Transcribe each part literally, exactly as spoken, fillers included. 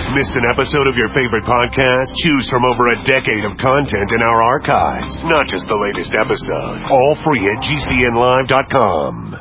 Missed an episode of your favorite podcast? Choose from over a decade of content in our archives, not just the latest episode. All free at G C N live dot com.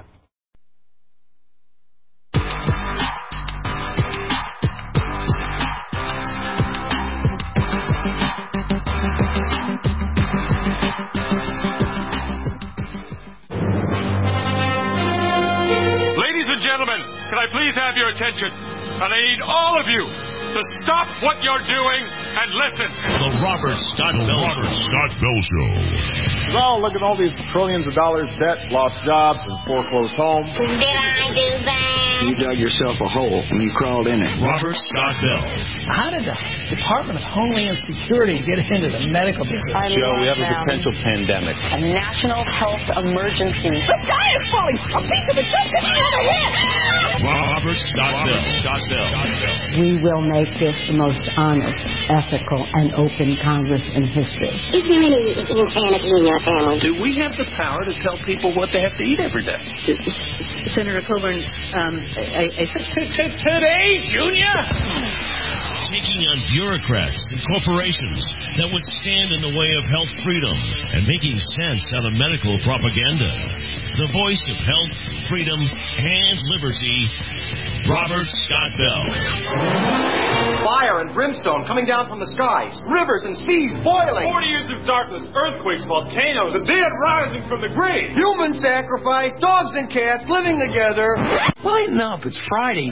Ladies and gentlemen, can I please have your attention? And I need all of you to stop what you're doing and listen. The Robert Scott Bell Robert Scott Bell Show. Oh, look at all these trillions of dollars debt, lost jobs, and foreclosed homes. Did I do that? You dug yourself a hole when you crawled in it. Robert Scott Bell. How did the Department of Homeland Security get into the medical business? I Joe, we have a potential pandemic. A national health emergency. The sky is falling! A piece of it just hit the other head! Robert Scott Bell. Scott Bell. We will make this the most honest, ethical, and open Congress in history. Is there any insanity in your family? Do we have the power to tell people what they have to eat every day? Senator Coburn, um, I, I said today, Junior? Taking on bureaucrats and corporations that would stand in the way of health freedom and making sense out of medical propaganda. The voice of health, freedom, and liberty, Robert Scott Bell. Fire and brimstone coming down from the skies. Rivers and seas boiling. Forty years of darkness, earthquakes, volcanoes, The dead rising from the grave. Human sacrifice. Dogs and cats living together. Lighten up, it's Friday.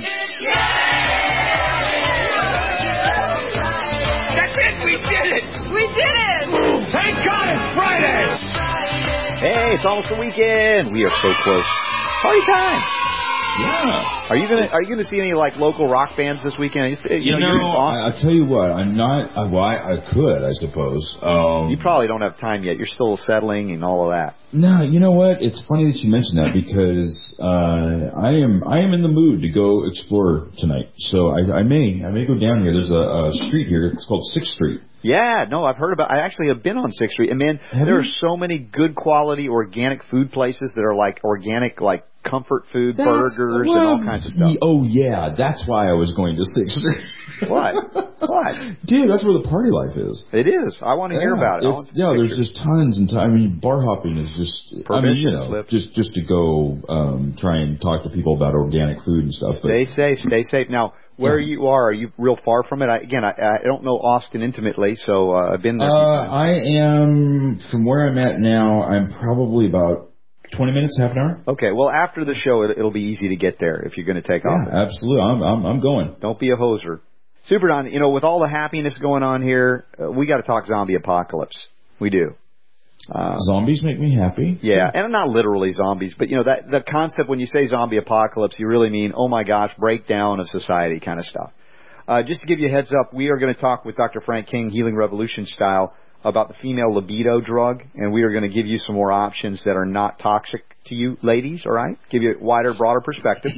That's it. We did it. we did it! Thank God it's Friday. Hey, it's almost the weekend. We are so close. Party time. Yeah. Are you gonna Are you gonna see any like local rock bands this weekend? You, You, know, know, you're in Boston. I, I'll tell you what. I'm not. I, well, I, I could, I suppose. Um, You probably don't have time yet. You're still settling and all of that. No, you know what? It's funny that you mentioned that because uh, I am I am in the mood to go explore tonight. So I, I may I may go down here. There's a, a street here. It's called Sixth Street. Yeah, no, I've heard about. I actually have been on Sixth Street, and man, Have there you? are so many good quality organic food places that are like organic, like comfort food, That's- burgers, well, and all kinds of stuff. y- Oh yeah, that's why I was going to Sixth Street. What? What? Dude, that's where the party life is. It is. I want to hear Yeah, about it. I It's, want yeah, there's pictures. just tons and tons. I mean, bar hopping is just. I mean, you Permission know, slip. just just to go um, try and talk to people about organic food and stuff. But Stay safe. Stay safe. Now, where Yeah. you are, are you real far from it? I, again, I, I don't know Austin intimately, so uh, I've been there. a few Uh, times. I am, from where I'm at now, I'm probably about twenty minutes, half an hour. Okay, well, after the show, it, it'll be easy to get there if you're going to take off. Yeah, absolutely. I'm, I'm, I'm going. Don't be a hoser. Super Don, you know, with all the happiness going on here, uh, we got to talk zombie apocalypse. We do. Uh, Zombies make me happy. yeah, and not literally zombies, but, you know, that the concept when you say zombie apocalypse, you really mean, oh, my gosh, breakdown of society kind of stuff. Uh, just to give you a heads up, we are going to talk with Doctor Frank King, Healing Revolution style, about the female libido drug, and we are going to give you some more options that are not toxic to you ladies, all right? Give you a wider, broader perspective.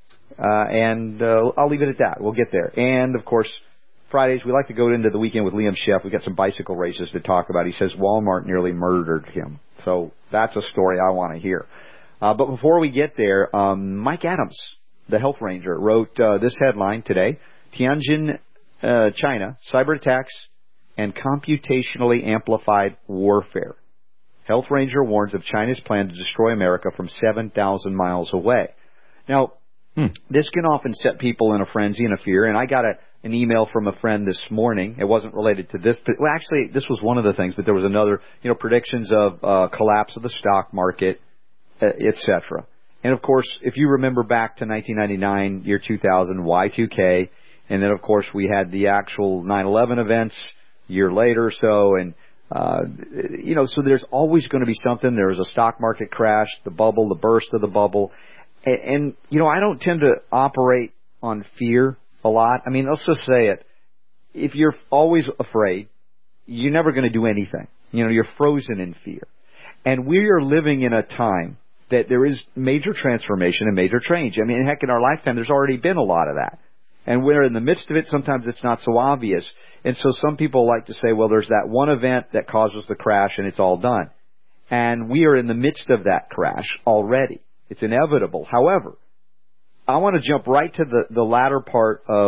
Uh, and uh, I'll leave it at that. We'll get there. And, of course, Fridays, we like to go into the weekend with Liam Sheff. We've got some bicycle races to talk about. He says Walmart nearly murdered him. So that's a story I want to hear. Uh, but before we get there, um, Mike Adams, the health ranger, wrote uh, this headline today, Tianjin, uh, China, cyber attacks and computationally amplified warfare. Health ranger warns of China's plan to destroy America from seven thousand miles away. Now, Hmm. This can often set people in a frenzy and a fear, and I got a, an email from a friend this morning. It wasn't related to this, but well, actually, this was one of the things, but there was another, you know, predictions of uh, collapse of the stock market, uh, et cetera. And, of course, if you remember back to nineteen ninety-nine, year two thousand, Y two K, and then, of course, we had the actual nine eleven events a year later or so, and, uh, you know, so there's always going to be something. There was a stock market crash, the bubble, the burst of the bubble. And, and, you know, I don't tend to operate on fear a lot. I mean, let's just say it. If you're always afraid, you're never going to do anything. You know, you're frozen in fear. And we are living in a time that there is major transformation and major change. I mean, heck, in our lifetime, there's already been a lot of that. And we're in the midst of it. Sometimes it's not so obvious. And so some people like to say, well, there's that one event that causes the crash and it's all done. And we are in the midst of that crash already. It's inevitable. However, I want to jump right to the, the latter part of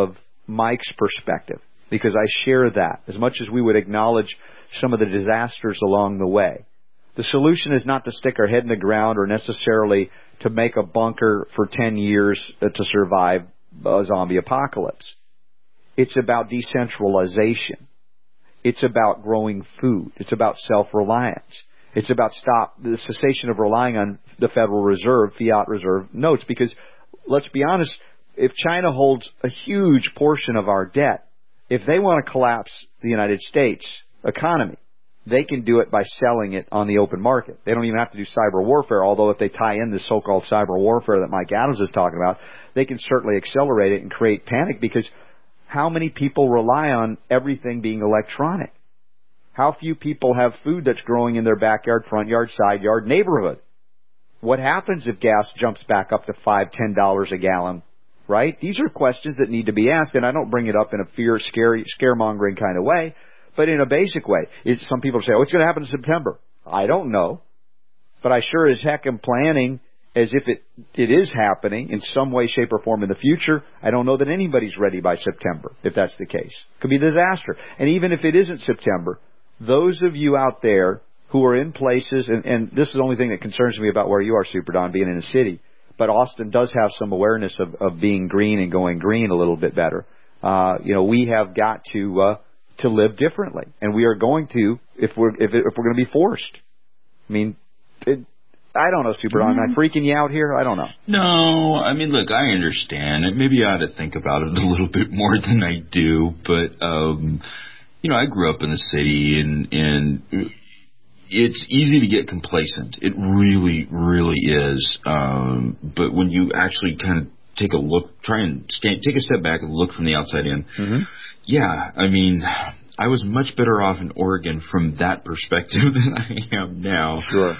Mike's perspective, because I share that. As much as we would acknowledge some of the disasters along the way, the solution is not to stick our head in the ground or necessarily to make a bunker for ten years to survive a zombie apocalypse. It's about decentralization. It's about growing food. It's about self-reliance. It's about stop the cessation of relying on the Federal Reserve, fiat reserve notes, because let's be honest, if China holds a huge portion of our debt, if they want to collapse the United States economy, they can do it by selling it on the open market. They don't even have to do cyber warfare, although if they tie in this so-called cyber warfare that Mike Adams is talking about, they can certainly accelerate it and create panic, because how many people rely on everything being electronic? How few people have food that's growing in their backyard, front yard, side yard, neighborhood? What happens if gas jumps back up to five, ten dollars a gallon? Right? These are questions that need to be asked, and I don't bring it up in a fear, scary, scaremongering kind of way, but in a basic way. It's, some people say, "Oh, it's going to happen in September." I don't know, but I sure as heck am planning as if it it is happening in some way, shape, or form in the future. I don't know that anybody's ready by September, if that's the case. It could be a disaster. And even if it isn't September, those of you out there who are in places, and, and this is the only thing that concerns me about where you are, Super Don, being in a city, but Austin does have some awareness of, of being green and going green a little bit better. Uh, you know, we have got to uh, to live differently, and we are going to if we're if, if we're going to be forced. I mean, it, I don't know, Super Don. Am I freaking you out here? I don't know. No, I mean, look, I understand. Maybe I ought to think about it a little bit more than I do, but um, you know, I grew up in the city, and and. It's easy to get complacent. It really, really is. Um, but when you actually kind of take a look, try and stand, take a step back and look from the outside in, mm-hmm. yeah, I mean, I was much better off in Oregon from that perspective than I am now. Sure.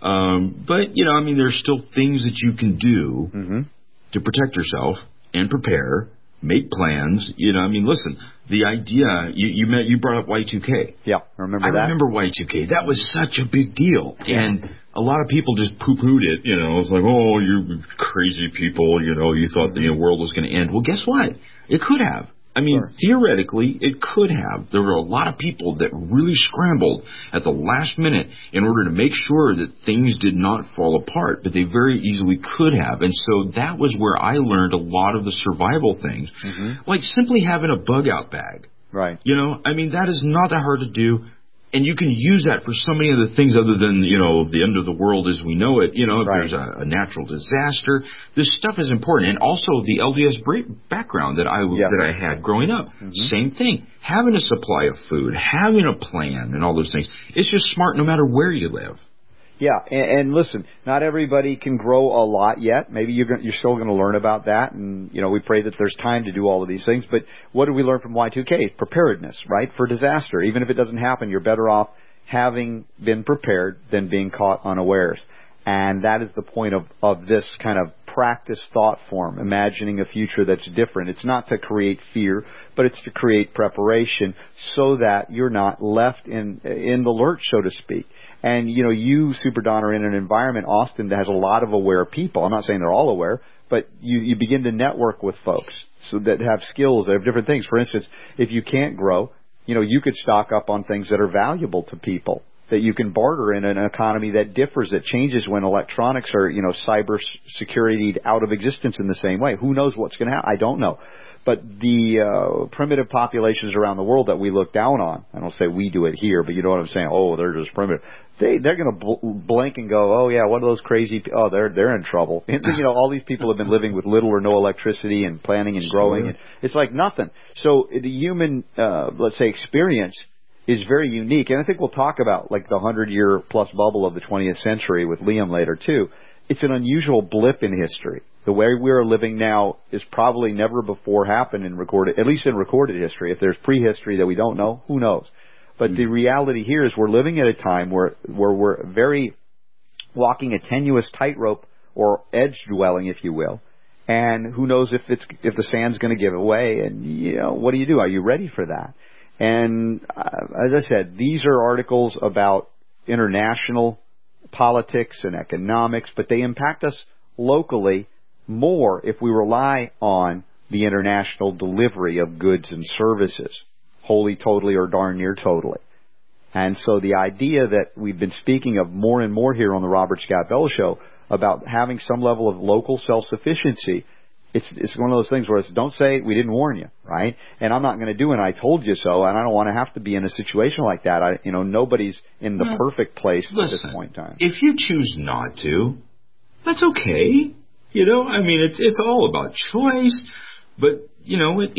Um, but, you know, I mean, there's still things that you can do mm-hmm. to protect yourself and prepare. Make plans. You know, I mean, listen, the idea, you you, met, you brought up Y two K. Yeah, I remember I that. I remember Y two K. That was such a big deal. Yeah. And a lot of people just poo-pooed it. You know, it's like, oh, you crazy people, you know, you thought the world was going to end. Well, guess what? It could have. I mean, sure. Theoretically, it could have. There were a lot of people that really scrambled at the last minute in order to make sure that things did not fall apart, but they very easily could have. And so that was where I learned a lot of the survival things, mm-hmm. like simply having a bug-out bag. Right. You know, I mean, that is not that hard to do. And you can use that for so many other things other than, you know, the end of the world as we know it. You know, if right. there's a, a natural disaster, this stuff is important. And also the L D S background that I yeah. that I had growing up, mm-hmm. same thing. Having a supply of food, having a plan, and all those things. It's just smart no matter where you live. Yeah, and, and listen, not everybody can grow a lot yet. Maybe you're gonna, you're still going to learn about that, and you know we pray that there's time to do all of these things. But what did we learn from Y two K? Preparedness, right, for disaster. Even if it doesn't happen, you're better off having been prepared than being caught unawares. And that is the point of, of this kind of practice thought form, imagining a future that's different. It's not to create fear, but it's to create preparation so that you're not left in in the lurch, so to speak. And, you know, you, Super Don, are in an environment, Austin, that has a lot of aware people. I'm not saying they're all aware, but you, you begin to network with folks so that have skills, that have different things. For instance, if you can't grow, you know, you could stock up on things that are valuable to people, that you can barter in an economy that differs, that changes when electronics are, you know, cyber security out of existence in the same way. Who knows what's going to happen? I don't know. But the uh, primitive populations around the world that we look down on, I don't say we do it here, but you know what I'm saying? Oh, they're just primitive. They, they're going to bl- blink and go, oh, yeah, one of those crazy, pe- oh, they're they're in trouble. And, you know, all these people have been living with little or no electricity and planting and growing. And it's like nothing. So the human, uh, let's say, experience is very unique. And I think we'll talk about, like, the hundred-year-plus bubble of the twentieth century with Liam later, too. It's an unusual blip in history. The way we're living now is probably never before happened in recorded, at least in recorded history. If there's prehistory that we don't know, who knows? But mm-hmm. the reality here is we're living at a time where where we're very walking a tenuous tightrope or edge dwelling, if you will. And who knows if it's if the sand's going to give away? And you know, what do you do? Are you ready for that? And uh, as I said, these are articles about international politics and economics, but they impact us locally more if we rely on the international delivery of goods and services, wholly, totally, or darn near totally. And so the idea that we've been speaking of more and more here on the Robert Scott Bell Show about having some level of local self-sufficiency, it's it's one of those things where it's don't say we didn't warn you, right? And I'm not going to do an I told you so, and I don't want to have to be in a situation like that. I, you know, nobody's in the no. perfect place Listen, at this point in time. If you choose not to, that's okay. You know, I mean, it's it's all about choice. But you know, when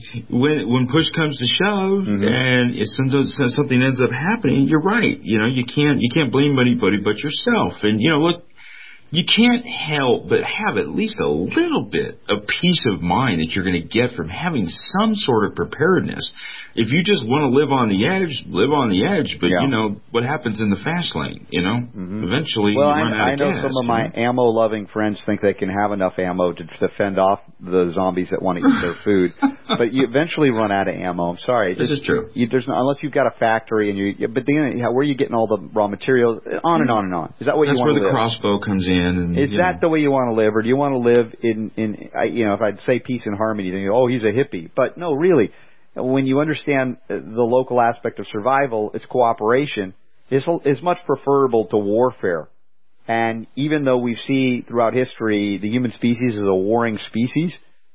when push comes to shove, mm-hmm. and if something ends up happening, you're right. You know, you can't you can't blame anybody but yourself. And you know, look. You can't help but have at least a little bit of peace of mind that you're going to get from having some sort of preparedness. If you just want to live on the edge, live on the edge. But, yeah. you know, what happens in the fast lane, you know? Mm-hmm. Eventually well, you run I, out of I know gas, some of my know? ammo-loving friends think they can have enough ammo to, to fend off the zombies that want to eat their food. But you eventually run out of ammo. I'm sorry. This just, is true. You, there's no, unless you've got a factory and you, but then, yeah, where are you getting all the raw materials? On and on and on. Is that what That's you want to live? That's where the crossbow comes in. And, is that know. the way you want to live, or do you want to live in, in, you know, if I'd say peace and harmony, then you go, oh, he's a hippie. But no, really, when you understand the local aspect of survival, it's cooperation, is is much preferable to warfare. And even though we see throughout history the human species is a warring species,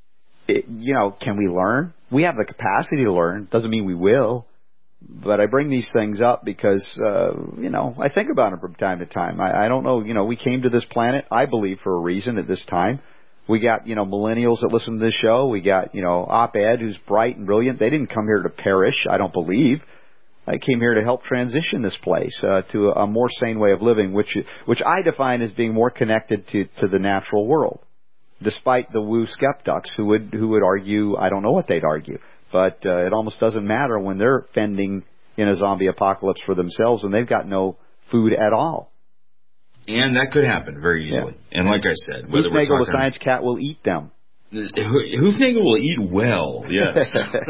it, you know, can we learn? We have the capacity to learn. Doesn't mean we will. But I bring these things up because, uh, you know, I think about them from time to time. I, I don't know, you know, we came to this planet, I believe, for a reason at this time. We got, you know, millennials that listen to this show. We got, you know, Op-Ed, who's bright and brilliant. They didn't come here to perish, I don't believe. I came here to help transition this place uh, to a, a more sane way of living, which which I define as being more connected to, to the natural world, despite the woo skeptics who would who would argue, I don't know what they'd argue. But uh, it almost doesn't matter when they're fending in a zombie apocalypse for themselves and they've got no food at all. And that could happen very easily. Yeah. And like I said, whether Hoofnagel, we're talking... the science cat, will eat them. Hoofnagel will eat well, yes.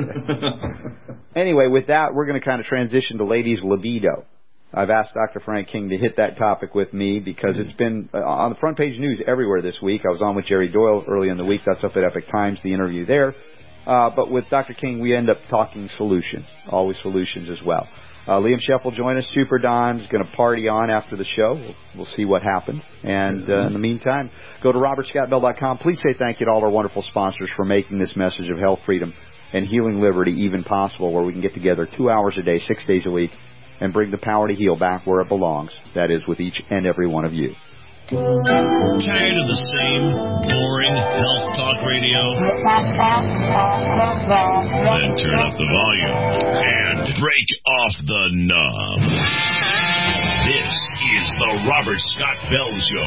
Anyway, with that, we're going to kind of transition to ladies' libido. I've asked Doctor Frank King to hit that topic with me because it's been uh, on the front page news everywhere this week. I was on with Jerry Doyle early in the week. That's up at Epic Times, the interview there. Uh, but with Doctor King, we end up talking solutions, always solutions as well. Uh, Liam Sheff will join us. Super Don's going to party on after the show. We'll, we'll see what happens. And uh, in the meantime, go to robert scott bell dot com. Please say thank you to all our wonderful sponsors for making this message of health, freedom, and healing liberty even possible, where we can get together two hours a day, six days a week, and bring the power to heal back where it belongs. That is with each and every one of you. Tired of the same boring health talk radio? Then turn up the volume and break off the knob. This is the Robert Scott Bell Show.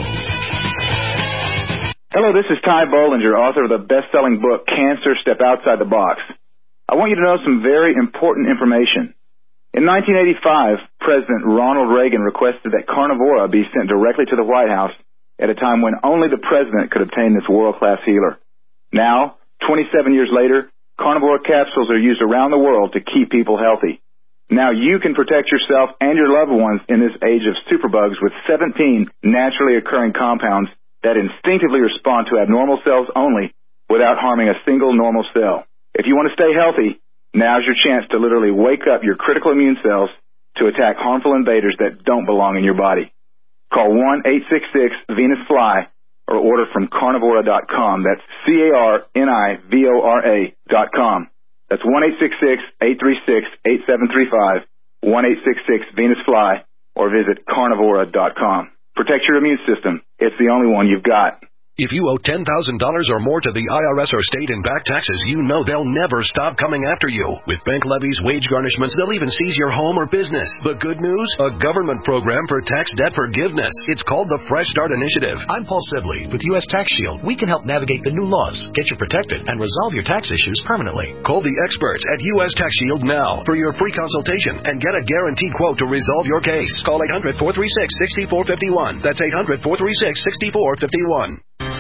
Hello, this is Ty Bollinger, author of the best-selling book, Cancer, Step Outside the Box. I want you to know some very important information. In nineteen eighty-five, President Ronald Reagan requested that Carnivora be sent directly to the White House at a time when only the president could obtain this world-class healer. Now, twenty-seven years later, Carnivora capsules are used around the world to keep people healthy. Now you can protect yourself and your loved ones in this age of superbugs with seventeen naturally occurring compounds that instinctively respond to abnormal cells only without harming a single normal cell. If you want to stay healthy, now's your chance to literally wake up your critical immune cells to attack harmful invaders that don't belong in your body. Call one eight six six Venus Fly or order from carnivora dot com. That's C A R N I V O R A dot com. That's one eight six six, eight three six, eight seven three five, one eight six six Venus Fly, or visit carnivora dot com. Protect your immune system. It's the only one you've got. If you owe ten thousand dollars or more to the I R S or state in back taxes, you know they'll never stop coming after you. With bank levies, wage garnishments, they'll even seize your home or business. The good news? A government program for tax debt forgiveness. It's called the Fresh Start Initiative. I'm Paul Sibley with U S Tax Shield. We can help navigate the new laws, get you protected, and resolve your tax issues permanently. Call the experts at U S Tax Shield now for your free consultation and get a guaranteed quote to resolve your case. Call eight hundred, four three six, six four five one. That's eight hundred, four three six, six four five one.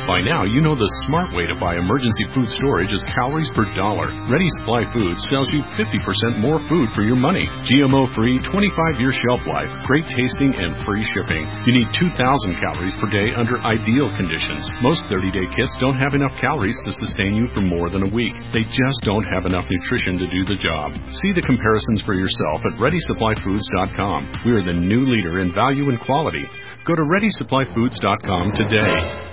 By now, you know the smart way to buy emergency food storage is calories per dollar. Ready Supply Foods sells you fifty percent more food for your money. G M O-free, twenty-five year shelf life, great tasting, and free shipping. You need two thousand calories per day under ideal conditions. Most thirty day kits don't have enough calories to sustain you for more than a week. They just don't have enough nutrition to do the job. See the comparisons for yourself at ready supply foods dot com. We are the new leader in value and quality. Go to ready supply foods dot com today.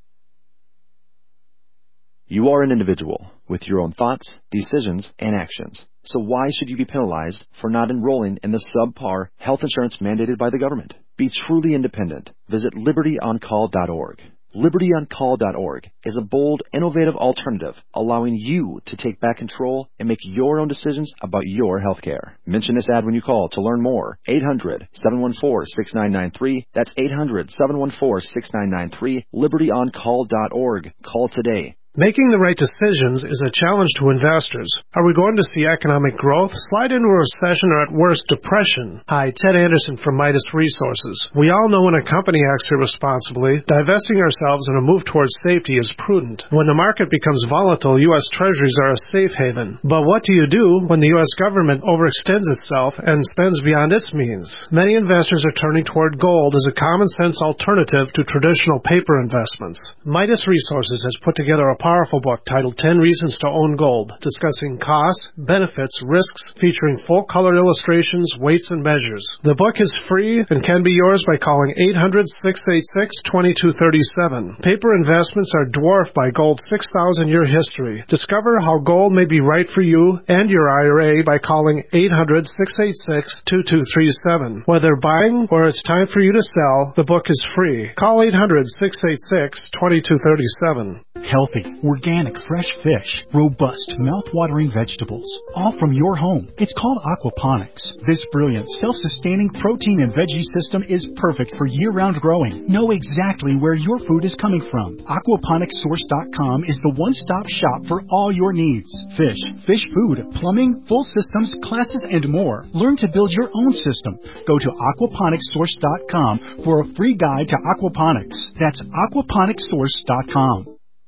You are an individual with your own thoughts, decisions, and actions. So why should you be penalized for not enrolling in the subpar health insurance mandated by the government? Be truly independent. Visit liberty on call dot org. liberty on call dot org is a bold, innovative alternative allowing you to take back control and make your own decisions about your health care. Mention this ad when you call to learn more. eight hundred, seven one four, six nine nine three. That's eight hundred, seven one four, six nine nine three. liberty on call dot org. Call today. Making the right decisions is a challenge to investors. Are we going to see economic growth, slide into a recession, or at worst, depression? Hi, Ted Anderson from Midas Resources. We all know when a company acts irresponsibly, divesting ourselves in a move towards safety is prudent. When the market becomes volatile, U S Treasuries are a safe haven. But what do you do when the U S government overextends itself and spends beyond its means? Many investors are turning toward gold as a common-sense alternative to traditional paper investments. Midas Resources has put together a powerful book titled ten Reasons to Own Gold, discussing costs, benefits, risks, featuring full-color illustrations, weights, and measures. The book is free and can be yours by calling eight hundred, six eight six, two two three seven. Paper investments are dwarfed by gold's six thousand year history. Discover how gold may be right for you and your I R A by calling eight hundred, six eight six, two two three seven. Whether buying or it's time for you to sell, the book is free. Call eight hundred, six eight six, two two three seven. Healthy, organic, fresh fish, robust, mouth-watering vegetables, all from your home. It's called aquaponics. This brilliant, self-sustaining protein and veggie system is perfect for year-round growing. Know exactly where your food is coming from. aquaponics source dot com is the one-stop shop for all your needs. Fish, fish food, plumbing, full systems, classes, and more. Learn to build your own system. Go to aquaponics source dot com for a free guide to aquaponics. That's aquaponics source dot com.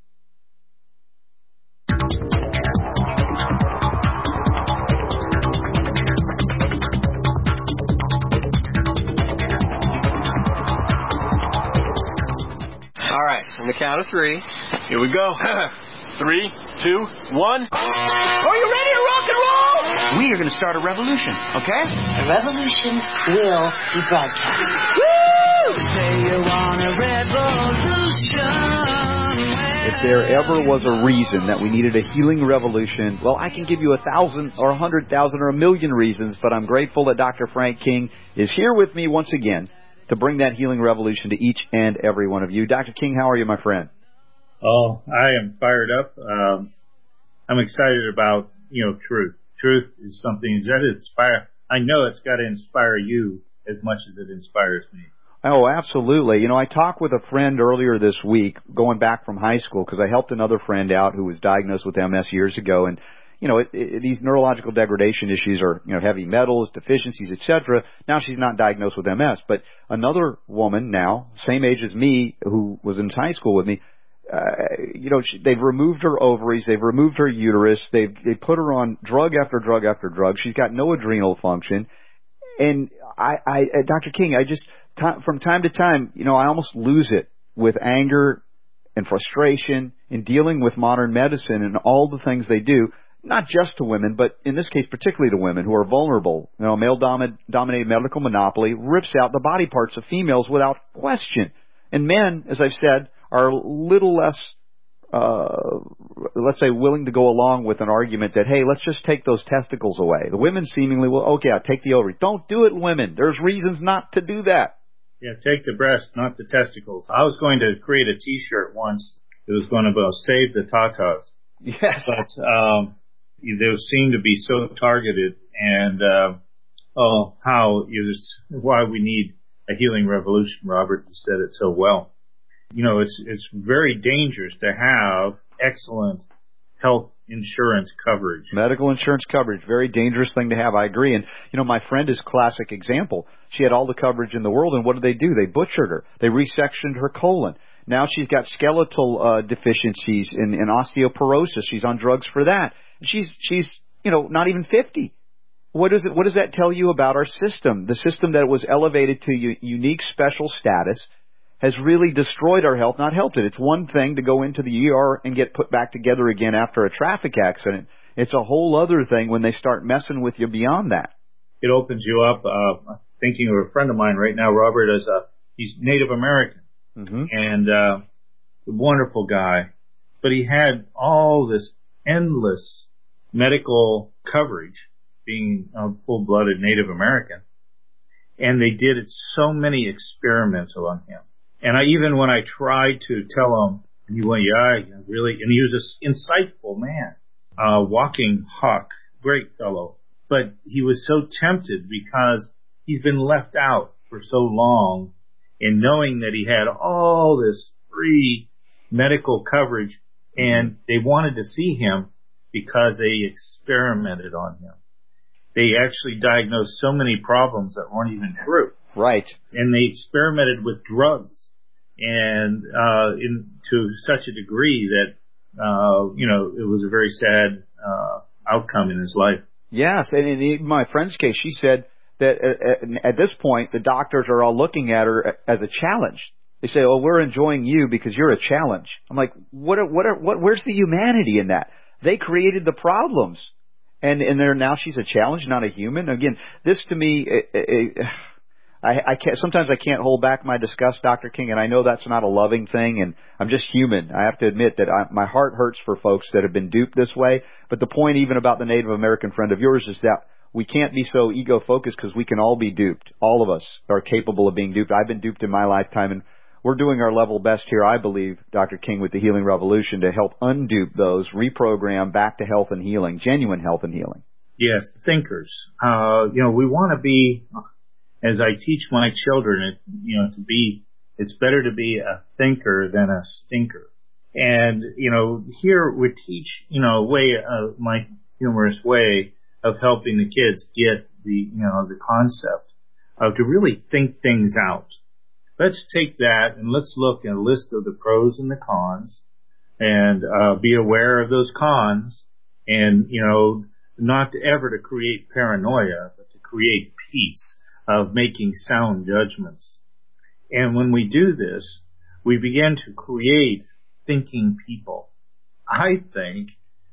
All right, on the count of three, here we go. Three, two, one. Are you ready to rock and roll? We are going to start a revolution, okay? A revolution will be broadcast. Woo! Say you want a revolution. If there ever was a reason that we needed a healing revolution, well, I can give you a thousand or a hundred thousand or a million reasons, but I'm grateful that Doctor Frank King is here with me once again to bring that healing revolution to each and every one of you. Doctor King, how are you, my friend? Oh, I am fired up. Um, I'm excited about, you know, truth. Truth is something that inspire. I know it's got to inspire you as much as it inspires me. Oh, absolutely. You know, I talked with a friend earlier this week, going back from high school, because I helped another friend out who was diagnosed with M S years ago. And, you know, it, it, these neurological degradation issues are, you know, heavy metals, deficiencies, et cetera. Now she's not diagnosed with M S. But another woman now, same age as me, who was in high school with me, uh, you know, she, they've removed her ovaries, they've removed her uterus, they've they put her on drug after drug after drug. She's got no adrenal function. And I, I uh, Doctor King, I just... from time to time, you know, I almost lose it with anger and frustration in dealing with modern medicine and all the things they do, not just to women, but in this case, particularly to women who are vulnerable. You know, male-dominated medical monopoly rips out the body parts of females without question. And men, as I've said, are a little less, uh, let's say, willing to go along with an argument that, hey, let's just take those testicles away. The women seemingly will, okay, I'll take the ovary. Don't do it, women. There's reasons not to do that. Yeah, take the breast, not the testicles. I was going to create a T-shirt once. It was going to be save the tatas. Yes. But um, they seem to be so targeted, and uh, oh, how is why we need a healing revolution. Robert, you said it so well. You know, it's it's very dangerous to have excellent health insurance coverage. Medical insurance coverage, very dangerous thing to have. I agree. And, you know, my friend is classic example. She had all the coverage in the world, and what did they do? They butchered her. They resectioned her colon. Now she's got skeletal uh, deficiencies and, and osteoporosis. She's on drugs for that. She's she's you know not even fifty. What does it? What does that tell you about our system? The system that was elevated to u- unique special status has really destroyed our health, not helped it. It's one thing to go into the E R and get put back together again after a traffic accident. It's a whole other thing when they start messing with you beyond that. It opens you up. Uh, thinking of a friend of mine right now, Robert, as a he's Native American. Mm-hmm. And uh, a wonderful guy, but he had all this endless medical coverage, being a full-blooded Native American, and they did so many experiments on him. And I even when I tried to tell him, and he went, yeah, really, and he was an insightful man, uh, walking hawk, great fellow, but he was so tempted because he's been left out for so long. And knowing that he had all this free medical coverage, and they wanted to see him because they experimented on him. They actually diagnosed so many problems that weren't even true. Right. And they experimented with drugs, and uh, in to such a degree that uh, you know it was a very sad uh, outcome in his life. Yes, and in my friend's case, she said that at this point, the doctors are all looking at her as a challenge. They say, "Oh, we're enjoying you because you're a challenge." I'm like, "What? Are, what? Are, what? Where's the humanity in that? They created the problems, and and they're now she's a challenge, not a human." Again, this to me, it, it, I, I can't. Sometimes I can't hold back my disgust, Doctor King, and I know that's not a loving thing, and I'm just human. I have to admit that I, my heart hurts for folks that have been duped this way. But the point, even about the Native American friend of yours, is that we can't be so ego-focused because we can all be duped. All of us are capable of being duped. I've been duped in my lifetime, and we're doing our level best here, I believe, Doctor King, with the Healing Revolution to help undupe those, reprogram back to health and healing, genuine health and healing. Yes, thinkers. Uh, you know, we want to be, as I teach my children, you know, to be, it's better to be a thinker than a stinker. And, you know, here we teach, you know, a way, uh, my humorous way of helping the kids get the, you know, the concept of to really think things out. Let's take that and let's look at a list of the pros and the cons and, uh, be aware of those cons and, you know, not to ever to create paranoia, but to create peace of making sound judgments. And when we do this, we begin to create thinking people. I think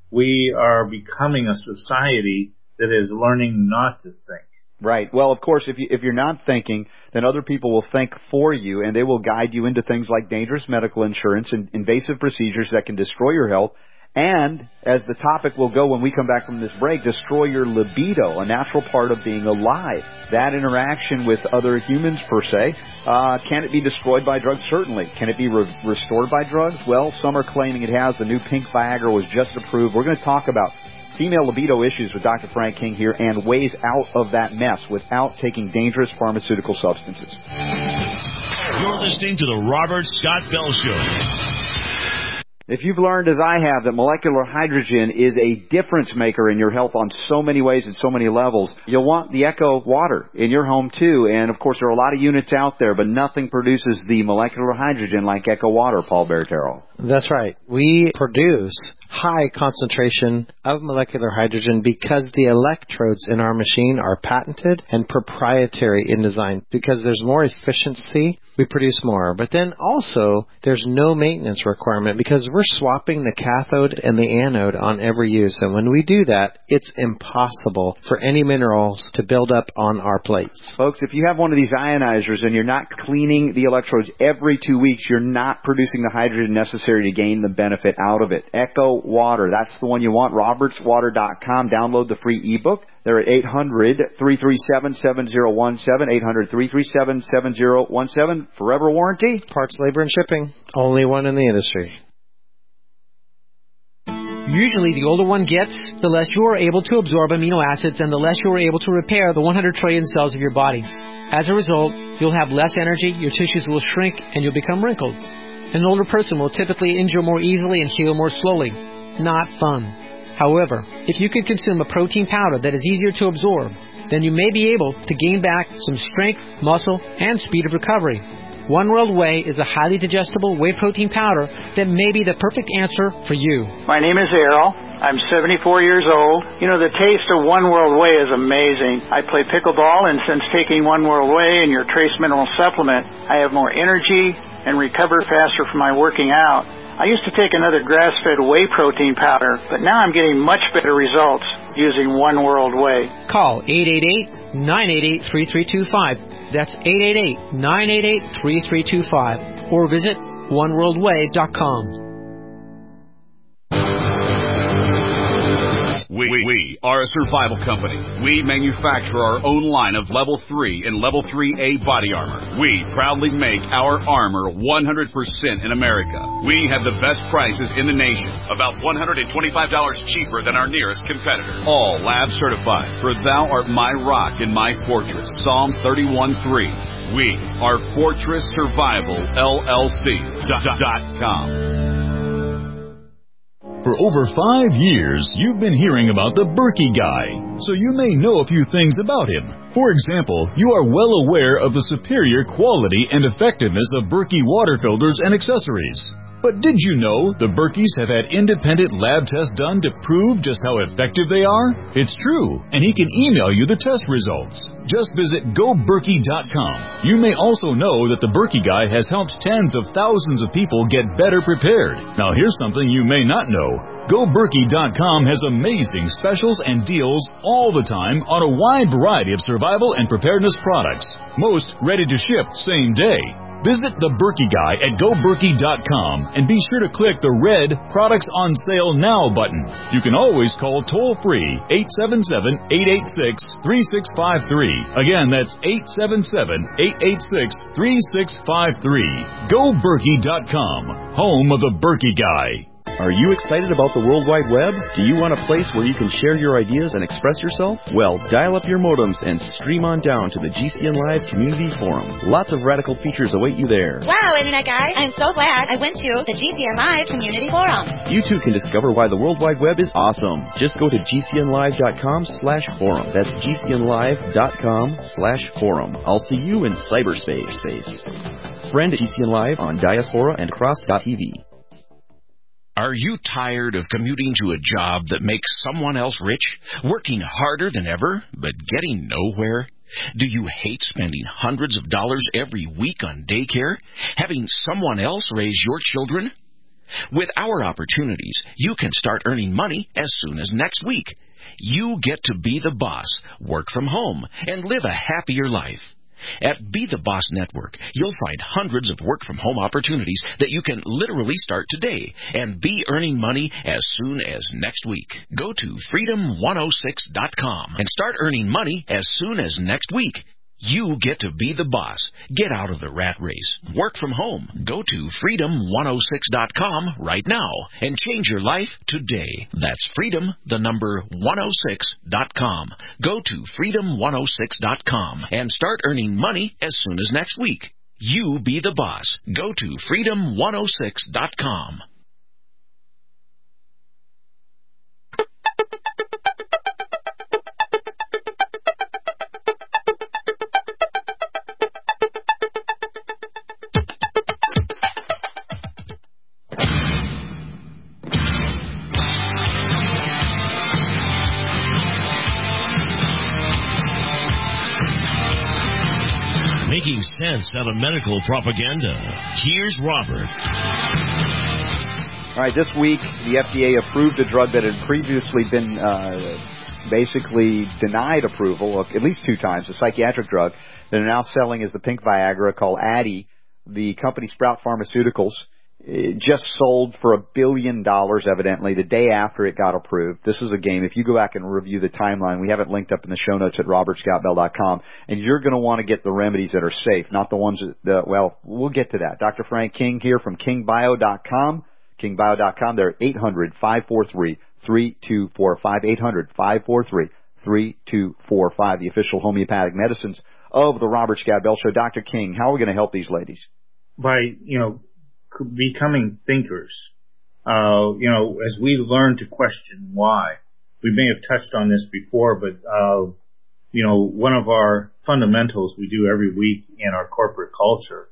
we are becoming a society that is learning not to think. Right. Well, of course, if you, if you're not thinking, then other people will think for you, and they will guide you into things like dangerous medical insurance and invasive procedures that can destroy your health. And, as the topic will go when we come back from this break, destroy your libido, a natural part of being alive. That interaction with other humans, per se, uh, can it be destroyed by drugs? Certainly. Can it be re- restored by drugs? Well, some are claiming it has. The new pink Viagra was just approved. We're going to talk about female libido issues with Doctor Frank King here and ways out of that mess without taking dangerous pharmaceutical substances. You're listening to the Robert Scott Bell Show. If you've learned, as I have, that molecular hydrogen is a difference maker in your health on so many ways and so many levels, you'll want the Echo water in your home too. And of course, there are a lot of units out there, but nothing produces the molecular hydrogen like Echo water, Paul Bertero. That's right. We produce high concentration of molecular hydrogen because the electrodes in our machine are patented and proprietary in design. Because there's more efficiency, we produce more. But then also, there's no maintenance requirement because we're swapping the cathode and the anode on every use. And when we do that, it's impossible for any minerals to build up on our plates. Folks, if you have one of these ionizers and you're not cleaning the electrodes every two weeks, you're not producing the hydrogen necessary to gain the benefit out of it. Echo Water, that's the one you want. roberts water dot com. Download the free ebook. They're at eight hundred, three three seven, seven zero one seven, eight hundred, three three seven, seven zero one seven. Forever warranty. Parts, labor, and shipping. Only one in the industry. Usually the older one gets, the less you are able to absorb amino acids and the less you are able to repair the one hundred trillion cells of your body. As a result, you'll have less energy, your tissues will shrink, and you'll become wrinkled. An older person will typically injure more easily and heal more slowly. Not fun. However, if you could consume a protein powder that is easier to absorb, then you may be able to gain back some strength, muscle, and speed of recovery. One World Whey is a highly digestible whey protein powder that may be the perfect answer for you. My name is Errol. I'm seventy-four years old. You know, the taste of One World Whey is amazing. I play pickleball, and since taking One World Whey and your Trace Mineral Supplement, I have more energy and recover faster from my working out. I used to take another grass-fed whey protein powder, but now I'm getting much better results using One World Whey. Call eight eight eight, nine eight eight, three three two five. That's eight eight eight, nine eight eight, three three two five. Or visit one world way dot com. We, we are a survival company. We manufacture our own line of Level three and Level three A body armor. We proudly make our armor one hundred percent in America. We have the best prices in the nation, about one hundred twenty-five dollars cheaper than our nearest competitor. All lab certified, for thou art my rock and my fortress. Psalm thirty-one three. We are Fortress Survival L L C dot com. For over five years, you've been hearing about the Berkey Guy, so you may know a few things about him. For example, you are well aware of the superior quality and effectiveness of Berkey water filters and accessories. But did you know the Berkeys have had independent lab tests done to prove just how effective they are? It's true, and he can email you the test results. Just visit go berkey dot com. You may also know that the Berkey Guy has helped tens of thousands of people get better prepared. Now here's something you may not know. go berkey dot com has amazing specials and deals all the time on a wide variety of survival and preparedness products. Most ready to ship same day. Visit the Berkey Guy at go berkey dot com and be sure to click the red Products on Sale Now button. You can always call toll-free eight seven seven, eight eight six, three six five three. Again, that's eight seven seven, eight eight six, three six five three. go berkey dot com, home of the Berkey Guy. Are you excited about the World Wide Web? Do you want a place where you can share your ideas and express yourself? Well, dial up your modems and stream on down to the G C N Live Community Forum. Lots of radical features await you there. Wow, Internet guy, I'm so glad I went to the G C N Live Community Forum. You too can discover why the World Wide Web is awesome. Just go to G C N live dot com slash forum. That's G C N live dot com slash forum. I'll see you in cyberspace. Friend G C N Live on Diaspora and Cross dot T V. Are you tired of commuting to a job that makes someone else rich, working harder than ever, but getting nowhere? Do you hate spending hundreds of dollars every week on daycare, having someone else raise your children? With our opportunities, you can start earning money as soon as next week. You get to be the boss, work from home, and live a happier life. At Be the Boss Network, you'll find hundreds of work-from-home opportunities that you can literally start today and be earning money as soon as next week. Go to freedom one oh six dot com and start earning money as soon as next week. You get to be the boss. Get out of the rat race. Work from home. Go to freedom one oh six dot com right now and change your life today. That's freedom, the number one oh six dot com. Go to freedom one oh six dot com and start earning money as soon as next week. You be the boss. Go to freedom one oh six dot com. Making sense out of medical propaganda. Here's Robert. All right, this week the F D A approved a drug that had previously been uh, basically denied approval, at least two times, a psychiatric drug that are now selling as the pink Viagra called Addyi. The company Sprout Pharmaceuticals it just sold for a billion dollars, evidently, the day after it got approved. This is a game. If you go back and review the timeline, we have it linked up in the show notes at robert scott bell dot com, and you're going to want to get the remedies that are safe, not the ones that, that, well, we'll get to that. Doctor Frank King here from king bio dot com, king bio dot com. They're eight hundred, five four three, three two four five, eight hundred, five four three, three two four five, the official homeopathic medicines of the Robert Scott Bell Show. Doctor King, how are we going to help these ladies? By, you know, becoming thinkers. Uh, you know, as we learn to question why. We may have touched on this before, but, uh, you know, one of our fundamentals we do every week in our corporate culture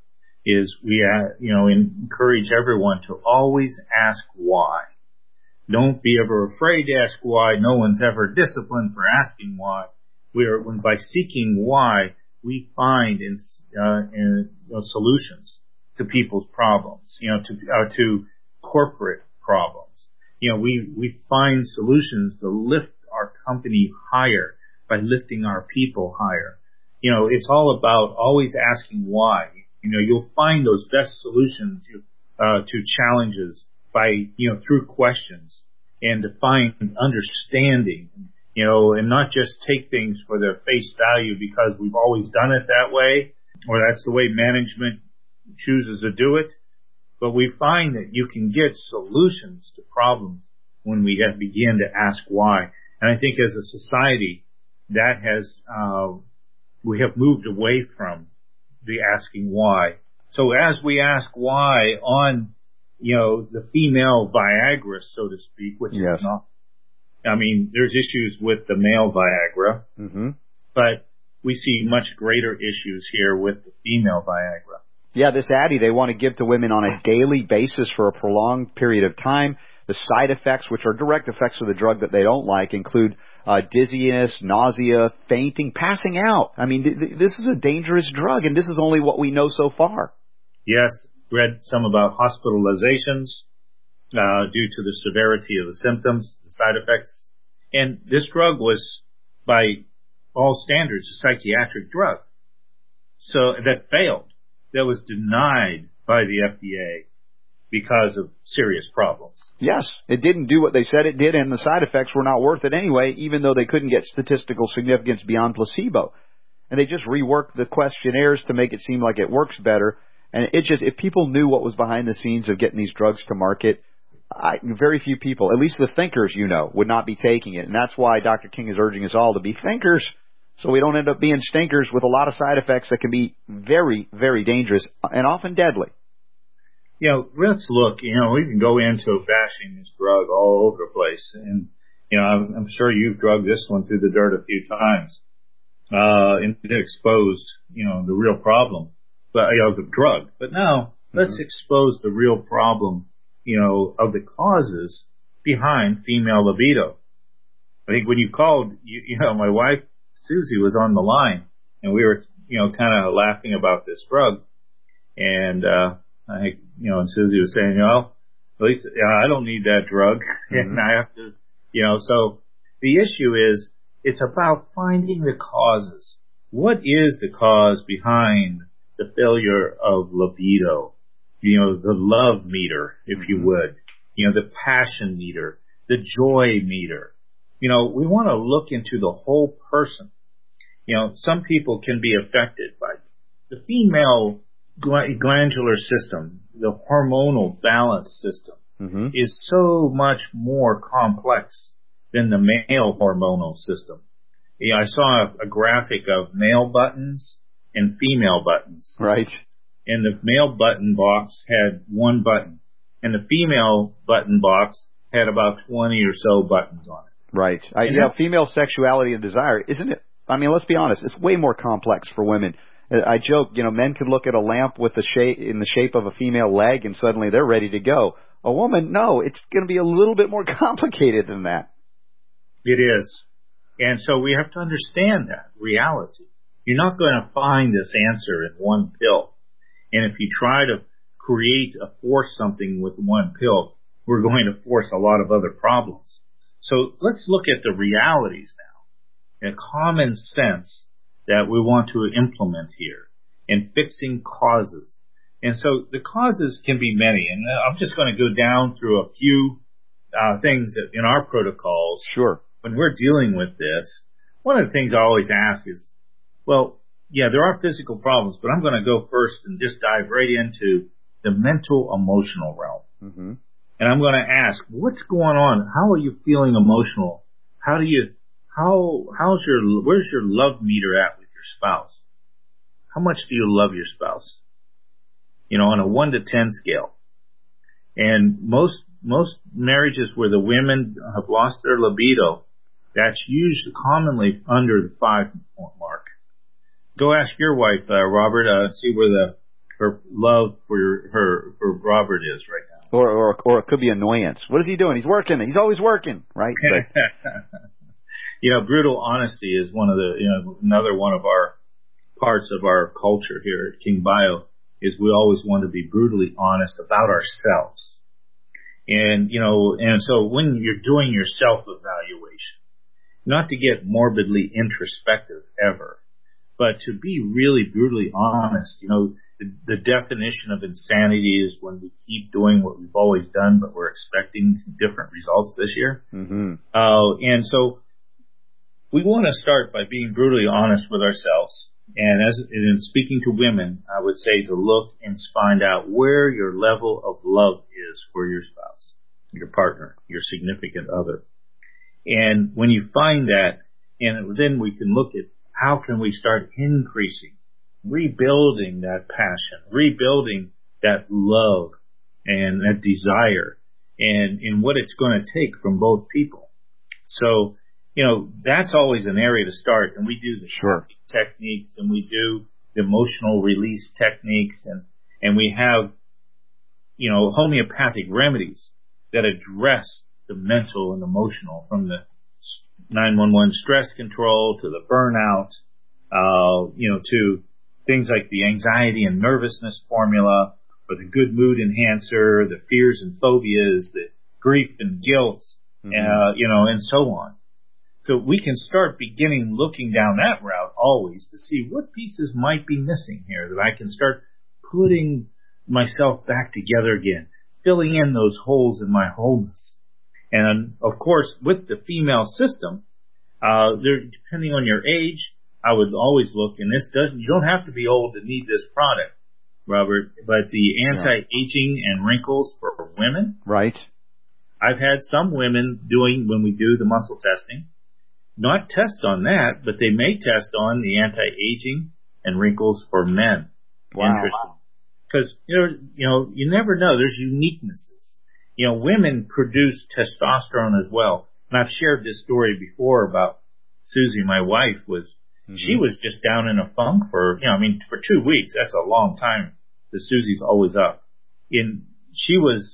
is we, uh, you know, encourage everyone to always ask why. Don't be ever afraid to ask why. No one's ever disciplined for asking why. We are, when by seeking why, we find in, uh, in, you know, solutions to people's problems, you know, to, uh, to corporate problems. You know, we, we find solutions to lift our company higher by lifting our people higher. You know, it's all about always asking why. You know, you'll find those best solutions uh, to challenges by, you know, through questions and to find understanding, you know, and not just take things for their face value because we've always done it that way or that's the way management chooses to do it. But we find that you can get solutions to problems when we have begin to ask why. And I think as a society, that has, uh, we have moved away from the asking why. So as we ask why on, you know, the female Viagra, so to speak, which yes. is not, I mean, there's issues with the male Viagra, mm-hmm. but we see much greater issues here with the female Viagra. Yeah, this Addy they want to give to women on a daily basis for a prolonged period of time. The side effects, which are direct effects of the drug that they don't like, include uh, dizziness, nausea, fainting, passing out. I mean, th- th- this is a dangerous drug, and this is only what we know so far. Yes, read some about hospitalizations uh, due to the severity of the symptoms, the side effects. And this drug was, by all standards, a psychiatric drug. So that failed. That was denied by the F D A because of serious problems. Yes, it didn't do what they said it did, and the side effects were not worth it anyway, even though they couldn't get statistical significance beyond placebo. And they just reworked the questionnaires to make it seem like it works better. And it just, if people knew what was behind the scenes of getting these drugs to market, I, very few people, at least the thinkers, you know, would not be taking it. And that's why Doctor King is urging us all to be thinkers, so we don't end up being stinkers with a lot of side effects that can be very, very dangerous and often deadly. You know, let's look, you know, we can go into bashing this drug all over the place. And, you know, I'm, I'm sure you've drugged this one through the dirt a few times, uh, and exposed, you know, the real problem, but, you know, the drug. But now, let's mm-hmm. expose the real problem, you know, of the causes behind female libido. I think when you called, you, you know, my wife, Susie, was on the line, and we were, you know, kind of laughing about this drug. And, uh, I think, you know, and Susie was saying, well, at least, you know, I don't need that drug. Mm-hmm. And I have to, you know, so the issue is, it's about finding the causes. What is the cause behind the failure of libido? You know, the love meter, if mm-hmm. you would. You know, the passion meter, the joy meter. You know, we want to look into the whole person. You know, some people can be affected by the female glandular system, the hormonal balance system, mm-hmm. is so much more complex than the male hormonal system. You know, I saw a, a graphic of male buttons and female buttons. Right. And the male button box had one button, and the female button box had about twenty or so buttons on it. Right. I, you know, female sexuality and desire, isn't it? I mean, let's be honest, it's way more complex for women. I joke, you know, men can look at a lamp with the shape, in the shape of a female leg and suddenly they're ready to go. A woman, no, it's going to be a little bit more complicated than that. It is. And so we have to understand that reality. You're not going to find this answer in one pill. And if you try to create or force something with one pill, we're going to force a lot of other problems. So let's look at the realities now, and common sense that we want to implement here in fixing causes. And so the causes can be many, and I'm just going to go down through a few uh, things that in our protocols. Sure. When we're dealing with this, one of the things I always ask is, well, yeah, there are physical problems, but I'm going to go first and just dive right into the mental emotional realm. Mm-hmm. And I'm going to ask, what's going on? How are you feeling emotional? How do you, how, how's your, where's your love meter at with your spouse? How much do you love your spouse? You know, on a one to ten scale. And most, most marriages where the women have lost their libido, that's usually commonly under the five mark. Go ask your wife, uh, Robert, uh, see where the, her love for her for Robert is right now. Or, or or it could be annoyance. What is he doing? He's working. He's always working, right? But, you know, brutal honesty is one of the, you know, another one of our parts of our culture here at King Bio is we always want to be brutally honest about ourselves. And, you know, and so when you're doing your self-evaluation, not to get morbidly introspective ever, but to be really brutally honest, you know, the, the definition of insanity is when we keep doing what we've always done, but we're expecting different results this year. Mm-hmm. Uh, and so we want to start by being brutally honest with ourselves. And as in speaking to women, I would say to look and find out where your level of love is for your spouse, your partner, your significant other. And when you find that, and then we can look at how can we start increasing, rebuilding that passion, rebuilding that love and that desire, and, and what it's going to take from both people. So, you know, that's always an area to start. And we do the sure. techniques, and we do the emotional release techniques, and, and we have, you know, homeopathic remedies that address the mental and emotional, from the nine one one stress control to the burnout, uh, you know, to things like the anxiety and nervousness formula, or the good mood enhancer, the fears and phobias, the grief and guilt, mm-hmm. uh, you know, and so on. So we can start beginning looking down that route always to see what pieces might be missing here, that I can start putting myself back together again, filling in those holes in my wholeness. And of course, with the female system, uh, there, depending on your age, I would always look, and this doesn't, you don't have to be old to need this product, Robert, but the anti-aging and wrinkles for women. Right. I've had some women doing, when we do the muscle testing, not test on that, but they may test on the anti-aging and wrinkles for men. Wow. Interesting. Because, you know, you know, you never know. There's uniquenesses. You know, women produce testosterone as well. And I've shared this story before about Susie, my wife, was, mm-hmm. she was just down in a funk for, you know, I mean, for two weeks. That's a long time. The Susie's always up. And she was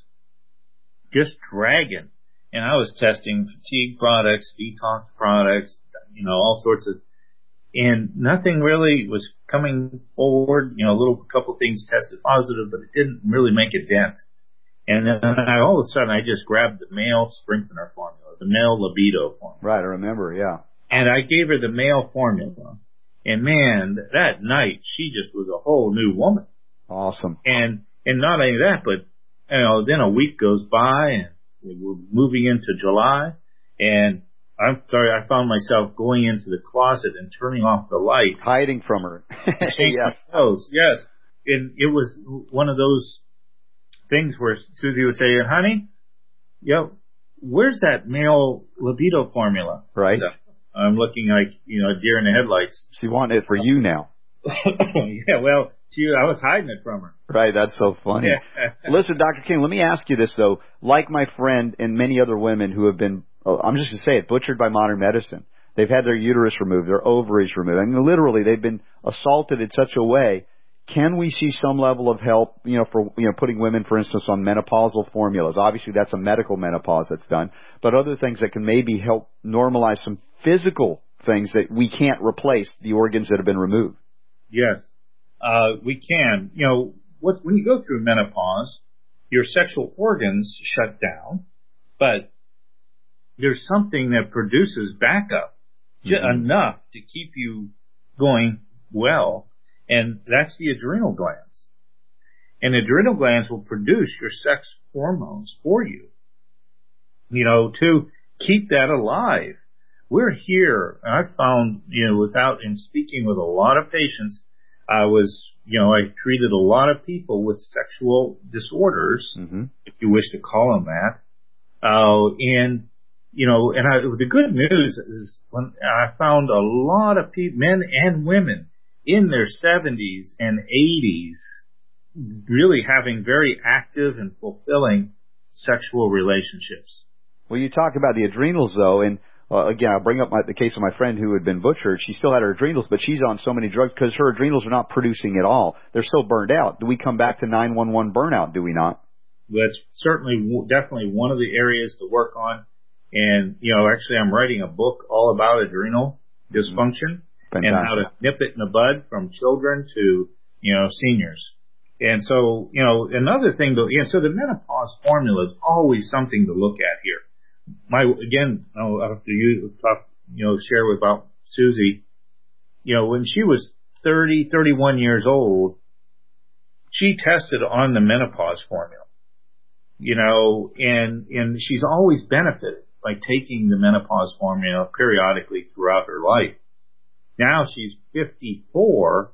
just dragging. And I was testing fatigue products, detox products, you know, all sorts of, and nothing really was coming forward. You know, a little couple things tested positive, but it didn't really make a dent. And then I, all of a sudden I just grabbed the male strengthener formula, the male libido formula. Right, I remember, yeah. And I gave her the male formula. And man, that night she just was a whole new woman. Awesome. And, and not only that, but, you know, then a week goes by and we're moving into July, and I'm sorry, I found myself going into the closet and turning off the light. Hiding from her. Change yes. my clothes, yes. And it was one of those things where Susie would say, honey, yo, where's that male libido formula? Right. So I'm looking like, you know, a deer in the headlights. She wanted it for you now. Yeah, well, she, I was hiding it from her. Right, that's so funny. Listen, Doctor King, let me ask you this, though. Like my friend and many other women who have been, I'm just going to say it, butchered by modern medicine. They've had their uterus removed, their ovaries removed. I mean, literally, they've been assaulted in such a way. Can we see some level of help, you know, for, you know, putting women, for instance, on menopausal formulas? Obviously, that's a medical menopause that's done. But other things that can maybe help normalize some physical things that we can't replace, the organs that have been removed. Yes, uh, we can. You know, what, when you go through menopause, your sexual organs shut down, but there's something that produces backup mm-hmm. enough to keep you going well, and that's the adrenal glands. And adrenal glands will produce your sex hormones for you, you know, to keep that alive. We're here. I found, you know, without, in speaking with a lot of patients, I was, you know, I treated a lot of people with sexual disorders, mm-hmm. if you wish to call them that. Uh, and, you know, and I, the good news is when I found a lot of people, men and women in their seventies and eighties, really having very active and fulfilling sexual relationships. Well, you talk about the adrenals, though, and Uh, again, I'll bring up my, the case of my friend who had been butchered. She still had her adrenals, but she's on so many drugs because her adrenals are not producing at all. They're so burned out. Do we come back to nine one one burnout, do we not? That's certainly, definitely one of the areas to work on. And, you know, actually I'm writing a book all about adrenal dysfunction mm-hmm. and how to nip it in the bud from children to, you know, seniors. And so, you know, another thing to, yeah, so the menopause formula is always something to look at here. My, again, I'll have to use, talk, you know, share with about Susie, you know, when she was thirty, thirty-one years old, she tested on the menopause formula, you know, and, and she's always benefited by taking the menopause formula periodically throughout her life. Now she's fifty-four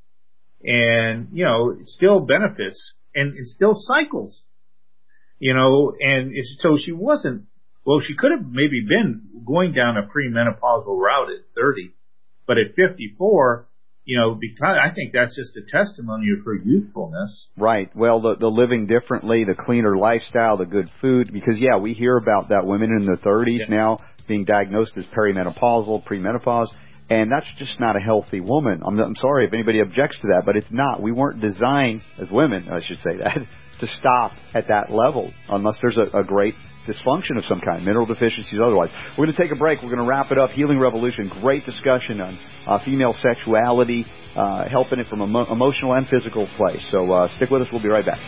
and, you know, it still benefits and it still cycles, you know, and it's, so she wasn't, well, she could have maybe been going down a premenopausal route at thirty, but at fifty-four, you know, because I think that's just a testimony of her youthfulness. Right. Well, the, the living differently, the cleaner lifestyle, the good food, because, yeah, we hear about that women in their thirties yeah. now being diagnosed as perimenopausal, premenopause, and that's just not a healthy woman. I'm, I'm sorry if anybody objects to that, but it's not. We weren't designed, as women, I should say that, to stop at that level unless there's a, a great dysfunction of some kind, mineral deficiencies, otherwise. We're going to take a break. We're going to wrap it up. Healing Revolution, great discussion on uh, female sexuality, uh, helping it from an emo- emotional and physical place. So uh, stick with us. We'll be right back.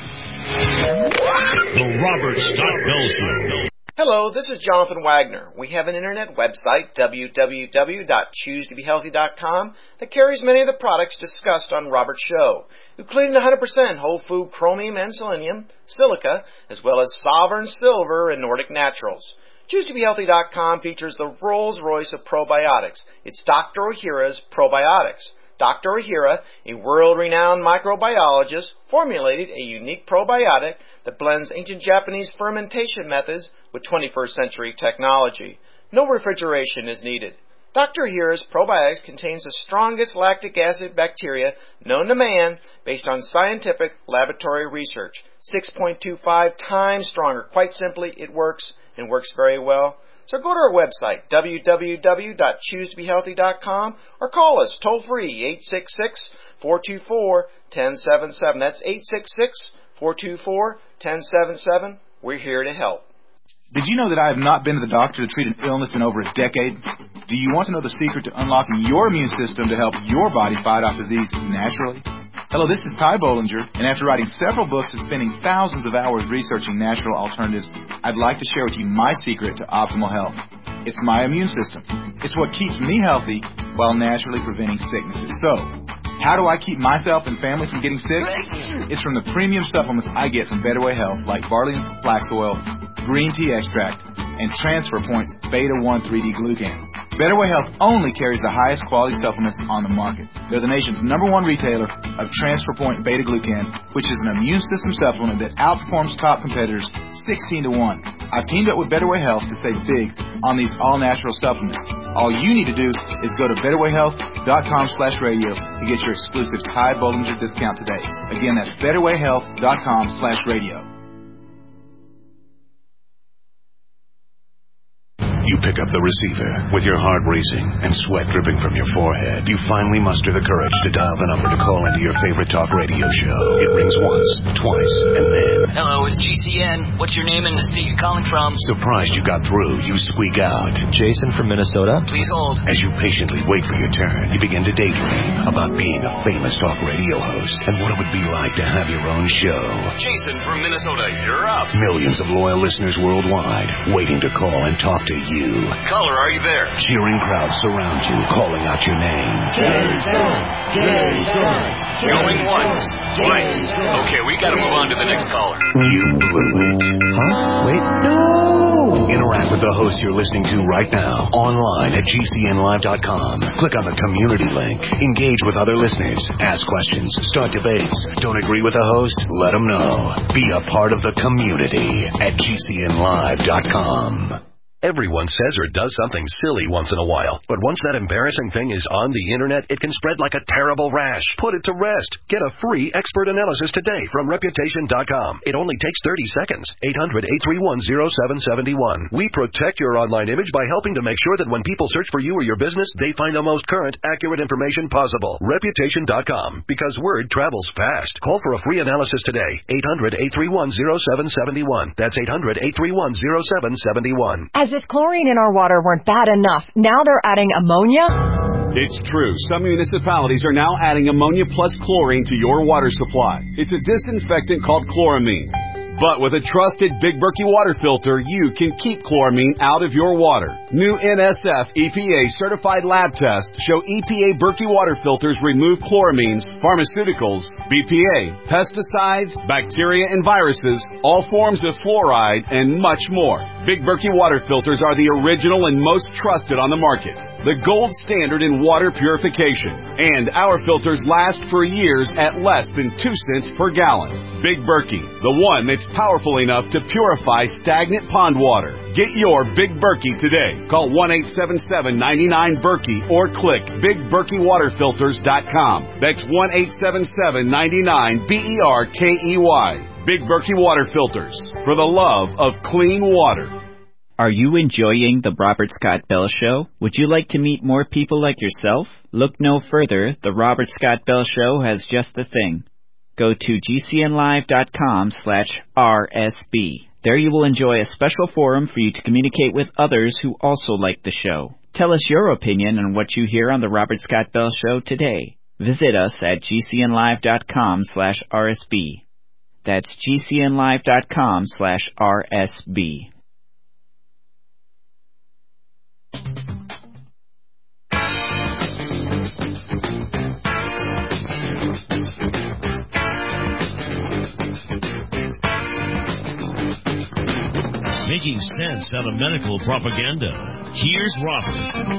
The Robert Scott Bell Show. Hello, this is Jonathan Wagner. We have an internet website, w w w dot choose to be healthy dot com, that carries many of the products discussed on Robert's show, including one hundred percent whole food chromium and selenium, silica, as well as Sovereign Silver and Nordic Naturals. choose to be healthy dot com features the Rolls-Royce of probiotics. It's Doctor Ohhira's Probiotics. Doctor Ohhira, a world-renowned microbiologist, formulated a unique probiotic that blends ancient Japanese fermentation methods with twenty-first century technology. No refrigeration is needed. Doctor Ohhira's probiotics contains the strongest lactic acid bacteria known to man based on scientific laboratory research. six point two five times stronger. Quite simply, it works and works very well. So go to our website, w w w dot choose to be healthy dot com, or call us toll-free, eight six six, four two four, one zero seven seven. That's eight six six, four two four, one zero seven seven. We're here to help. Did you know that I have not been to the doctor to treat an illness in over a decade? Do you want to know the secret to unlocking your immune system to help your body fight off disease naturally? Hello, this is Ty Bollinger, and after writing several books and spending thousands of hours researching natural alternatives, I'd like to share with you my secret to optimal health. It's my immune system. It's what keeps me healthy while naturally preventing sicknesses. So, how do I keep myself and family from getting sick? It's from the premium supplements I get from Better Way Health, like Barley and Flax Oil, Green Tea Extract, and Transfer Point's Beta one three D Glucan. Better Way Health only carries the highest quality supplements on the market. They're the nation's number one retailer of Transfer Point Beta Glucan, which is an immune system supplement that outperforms top competitors sixteen to one. I've teamed up with Better Way Health to save big on these all-natural supplements. All you need to do is go to better way health dot com slash radio to get your exclusive Ty Bollinger discount today. Again, that's better way health dot com slash radio. You pick up the receiver. With your heart racing and sweat dripping from your forehead, you finally muster the courage to dial the number to call into your favorite talk radio show. It rings once, twice, and then... Hello, it's G C N. What's your name and the state you're calling from? Surprised you got through, you squeak out. Jason from Minnesota. Please hold. As you patiently wait for your turn, you begin to daydream about being a famous talk radio host and what it would be like to have your own show. Jason from Minnesota, you're up. Millions of loyal listeners worldwide waiting to call and talk to you. You. Caller, are you there? Cheering crowds surround you, calling out your name. Jason! Jason! Going once, twice. Okay, we gotta move on to the next caller. You blew it. Huh? Wait, no! Interact with the host you're listening to right now, online at G C N live dot com. Click on the community link. Engage with other listeners. Ask questions. Start debates. Don't agree with the host? Let them know. Be a part of the community at G C N live dot com. Everyone says or does something silly once in a while, but once that embarrassing thing is on the internet, it can spread like a terrible rash. Put it to rest. Get a free expert analysis today from Reputation dot com. It only takes thirty seconds. eight hundred, eight three one, zero seven seven one. We protect your online image by helping to make sure that when people search for you or your business, they find the most current, accurate information possible. Reputation dot com. Because word travels fast. Call for a free analysis today. eight hundred, eight three one, zero seven seven one. That's eight hundred, eight three one, zero seven seven one. As if chlorine in our water weren't bad enough, now they're adding ammonia? It's true. Some municipalities are now adding ammonia plus chlorine to your water supply. It's a disinfectant called chloramine. But with a trusted Big Berkey water filter, you can keep chloramine out of your water. New N S F E P A certified lab tests show E P A Berkey water filters remove chloramines, pharmaceuticals, B P A, pesticides, bacteria and viruses, all forms of fluoride, and much more. Big Berkey water filters are the original and most trusted on the market. The gold standard in water purification. And our filters last for years at less than two cents per gallon. Big Berkey, the one that's powerful enough to purify stagnant pond water. Get your Big Berkey today. Call one eight seven seven, nine nine, Berkey or click big berkey water filters dot com. That's one eight seven seven, nine nine, B E R K E Y. Big Berkey Water Filters, for the love of clean water. Are you enjoying the Robert Scott Bell Show? Would you like to meet more people like yourself? Look no further. The Robert Scott Bell Show has just the thing. Go to G C N live dot com slash R S B. There you will enjoy a special forum for you to communicate with others who also like the show. Tell us your opinion on what you hear on the Robert Scott Bell Show today. Visit us at G C N live dot com slash R S B. That's G C N live dot com slash R S B. Making sense out of medical propaganda. Here's Robert.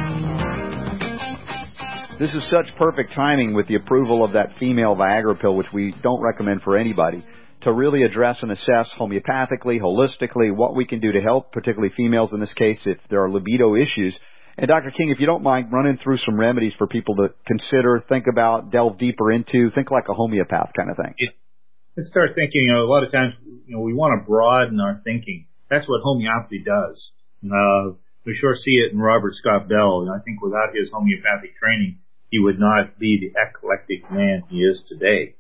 This is such perfect timing with the approval of that female Viagra pill, which we don't recommend for anybody, to really address and assess homeopathically, holistically, what we can do to help, particularly females in this case, if there are libido issues. And Doctor King, if you don't mind running through some remedies for people to consider, think about, delve deeper into, think like a homeopath kind of thing. Let's start thinking, you know, a lot of times, you know, we want to broaden our thinking. That's what homeopathy does. Uh, we sure see it in Robert Scott Bell. And I think without his homeopathic training, he would not be the eclectic man he is today.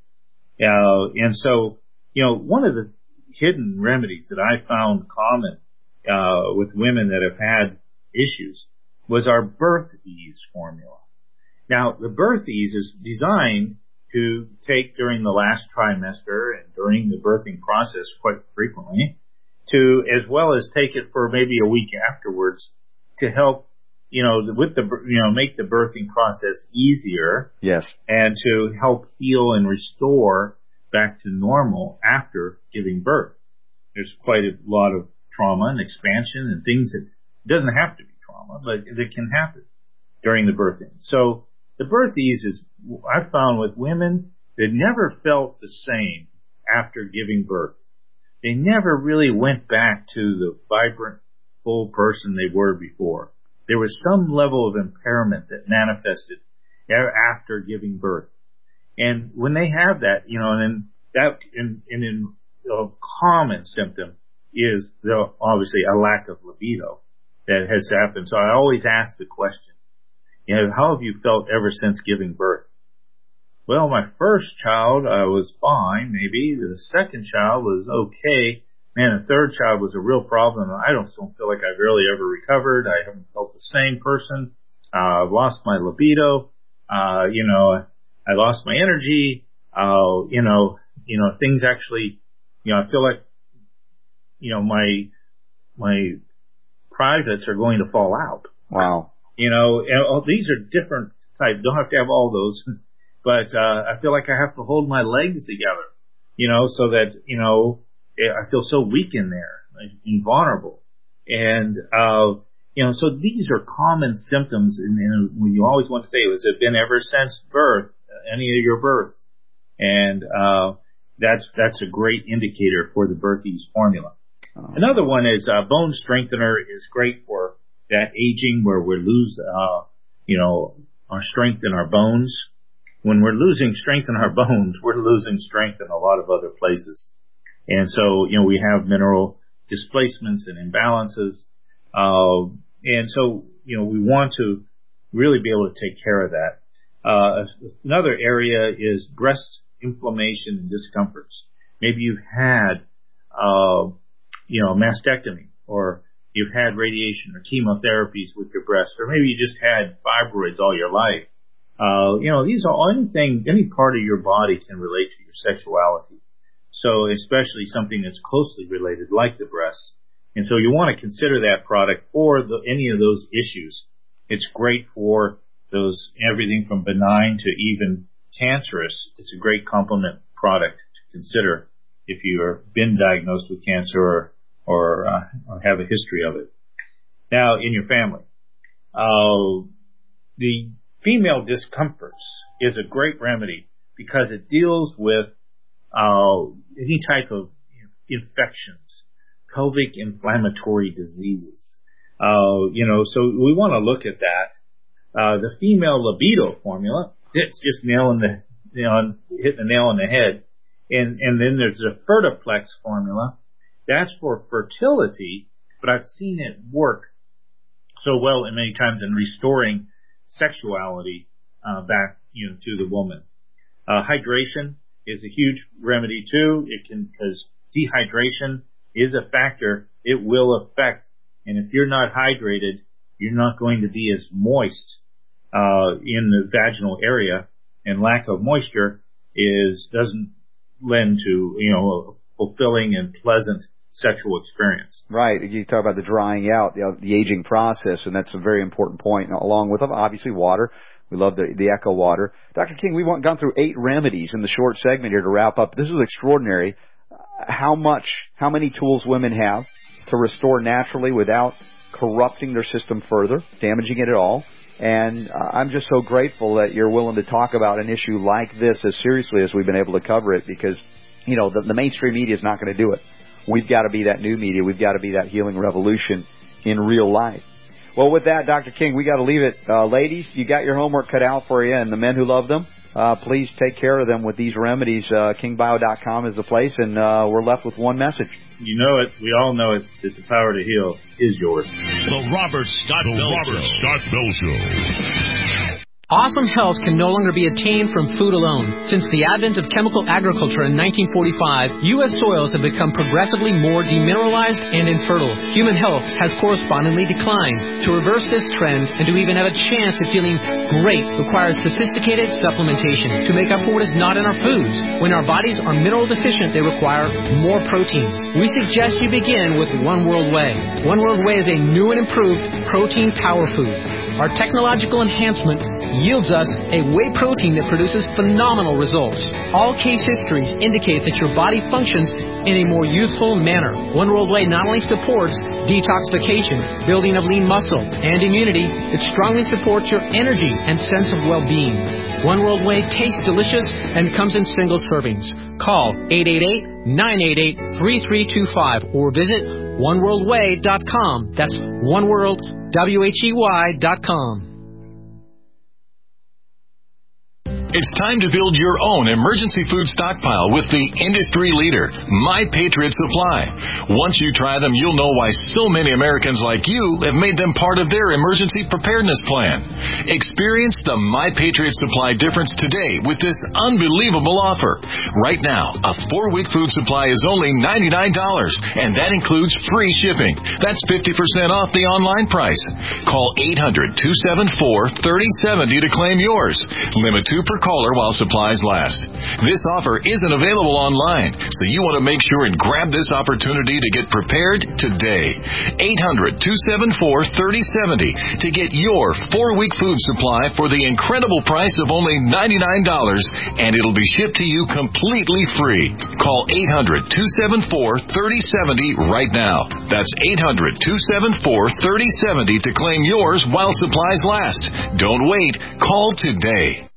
Uh, and so, you know, one of the hidden remedies that I found common, uh, with women that have had issues was our Birth Ease formula. Now, the Birth Ease is designed to take during the last trimester and during the birthing process quite frequently, to, as well as take it for maybe a week afterwards to help, you know, with the, you know, make the birthing process easier. Yes. And to help heal and restore back to normal after giving birth. There's quite a lot of trauma and expansion and things that doesn't have to be trauma, but that can happen during the birthing. So the Birth Ease is, I found with women that never felt the same after giving birth. They never really went back to the vibrant, full person they were before. There was some level of impairment that manifested after giving birth. And when they have that, you know, and that, and, and in, a common symptom is the, obviously a lack of libido that has happened. So I always ask the question, you know, how have you felt ever since giving birth? Well, my first child, I was fine, maybe. The second child was okay. Man, the third child was a real problem. I don't, don't feel like I've really ever recovered. I haven't felt the same person. Uh, I've lost my libido. Uh, you know, I lost my energy. Uh, you know, you know, things actually, you know, I feel like, you know, my, my privates are going to fall out. Wow. You know, and all, these are different types. Don't have to have all those. But, uh, I feel like I have to hold my legs together, you know, so that, you know, I feel so weak in there and vulnerable. And, uh, you know, so these are common symptoms. And, and when you always want to say, has it been ever since birth, any of your birth? And, uh, that's, that's a great indicator for the Birth Ease formula. Oh. Another one is uh, bone strengthener is great for that aging where we lose, uh, you know, our strength in our bones. When we're losing strength in our bones, we're losing strength in a lot of other places. And so, you know, we have mineral displacements and imbalances. Uh, and so, you know, we want to really be able to take care of that. Uh, another area is breast inflammation and discomforts. Maybe you've had, uh, you know, mastectomy, or you've had radiation or chemotherapies with your breast, or maybe you just had fibroids all your life. Uh, you know, these are anything, any part of your body can relate to your sexuality. So especially something that's closely related like the breasts. And so you want to consider that product for the, any of those issues. It's great for those, everything from benign to even cancerous. It's a great complement product to consider if you've been diagnosed with cancer or, or, uh, or have a history of it. Now, in your family, uh, the female discomforts is a great remedy because it deals with uh, any type of infections, pelvic inflammatory diseases. Uh, you know, so we want to look at that. Uh, the female libido formula, it's just nailing the, you know, hitting the nail on the head. And, and then there's the Fertiplex formula. That's for fertility, but I've seen it work so well and many times in restoring sexuality, uh, back, you know, to the woman. Uh, hydration is a huge remedy too. It can, because dehydration is a factor. It will affect, and if you're not hydrated, you're not going to be as moist, uh, in the vaginal area, and lack of moisture is, doesn't lend to, you know, a fulfilling and pleasant sexual experience. Right. You talk about the drying out, the, the aging process, and that's a very important point, along with, obviously, water. We love the, the Echo Water. Doctor King, we've gone through eight remedies in the short segment here to wrap up. This is extraordinary. How much, how many tools women have to restore naturally without corrupting their system further, damaging it at all. And uh, I'm just so grateful that you're willing to talk about an issue like this as seriously as we've been able to cover it, because, you know, the, the mainstream media is not going to do it. We've got to be that new media. We've got to be that healing revolution in real life. Well, with that, Doctor King, we got to leave it. Uh, ladies, you got your homework cut out for you, and the men who love them, uh, please take care of them with these remedies. Uh, king bio dot com is the place, and uh, we're left with one message. You know it. We all know it. That the power to heal is yours. The Robert Scott the Bell Robert Show. Scott Bell Show. Awesome health can no longer be attained from food alone. Since the advent of chemical agriculture in nineteen forty-five, U S soils have become progressively more demineralized and infertile. Human health has correspondingly declined. To reverse this trend and to even have a chance at feeling great requires sophisticated supplementation to make up for what is not in our foods. When our bodies are mineral deficient, they require more protein. We suggest you begin with One World Whey. One World Whey is a new and improved protein power food. Our technological enhancement yields us a whey protein that produces phenomenal results. All case histories indicate that your body functions in a more youthful manner. One World Whey not only supports detoxification, building of lean muscle, and immunity, it strongly supports your energy and sense of well-being. One World Whey tastes delicious and comes in single servings. Call eight eight eight, nine eight eight, three three two five or visit one world whey dot com. That's One World, W H E Y dot com. It's time to build your own emergency food stockpile with the industry leader, My Patriot Supply. Once you try them, you'll know why so many Americans like you have made them part of their emergency preparedness plan. Experience the My Patriot Supply difference today with this unbelievable offer. Right now, a four-week food supply is only ninety-nine dollars, and that includes free shipping. That's fifty percent off the online price. Call eight hundred, two seven four, three oh seven oh to claim yours. Limit two per caller while supplies last. This offer isn't available online, so you want to make sure and grab this opportunity to get prepared today. eight hundred, two seven four, three oh seven oh to get your four-week food supply for the incredible price of only ninety-nine dollars, and it'll be shipped to you completely free. Call eight hundred, two seven four, three oh seven oh right now. That's eight hundred, two seven four, three oh seven oh to claim yours while supplies last. Don't wait. Call today.